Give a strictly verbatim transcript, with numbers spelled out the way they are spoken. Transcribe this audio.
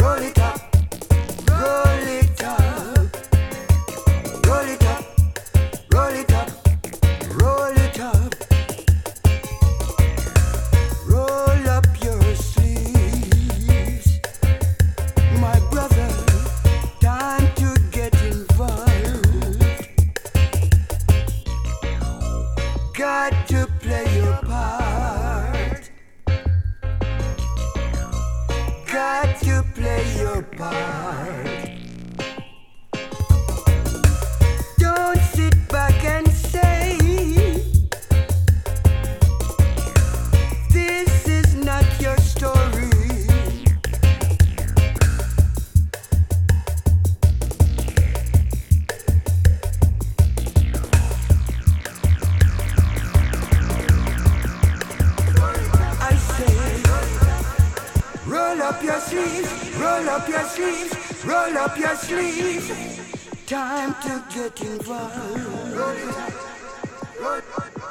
roll it up, roll it up, roll it up, roll it up, roll it up, roll up your sleeves, my brother. Time to get involved. Got to play your part. Got to play your part. Don't sit back and say this is not your story. I say, roll up your sleeves, roll up your sleeves, roll up your sleeves. Time to get involved. Roll it up, roll it up.